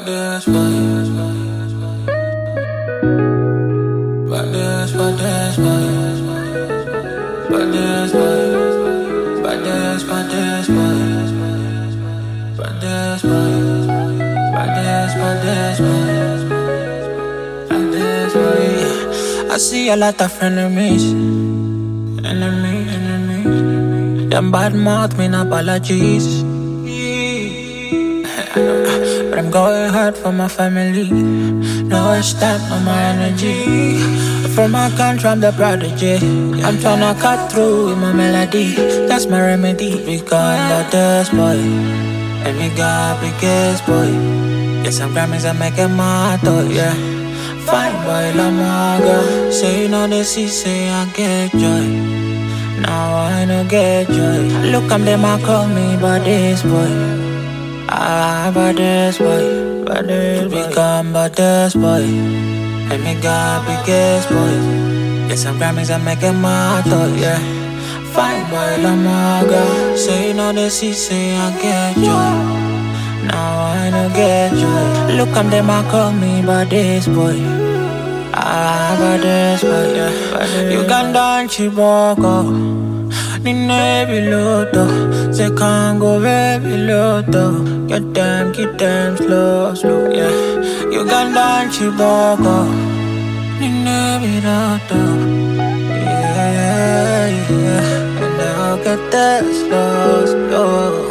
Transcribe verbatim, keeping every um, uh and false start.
this boy. But this, but this boy. But this boy. But this, but this boy. But this boy. But this, but this boy. But this boy. I see a lot of enemies. Enemies, enemies. Them bad mouth mean apologies. But I'm going hard for my family. No stop on my energy. From my country, I'm the prodigy. I'm tryna cut through with my melody. That's my remedy. Become the dust boy. And we got biggest boy. Get some Grammys and make it my thought, yeah. Fine boy, love my girl. Say you know they see, say I get joy. Now I don't get joy. Look, I'm them, I call me but this boy. Ah, but this boy, but this boy. Become but this boy. And me got biggest boy. Get some Grammys and make it my thought, yeah. Fine boy, love my girl. Say you know they see, say I get joy. Now I don't get joy. Look, I'm them, I call me but this boy. Ah, but this boy, yeah. You can dance, Chiboko. Nine piloto, se can't baby loto. Get them, get them slow, slow, yeah. You can dance, Chiboko. Nine piloto, yeah, yeah, yeah. And I'll get that slow, slow.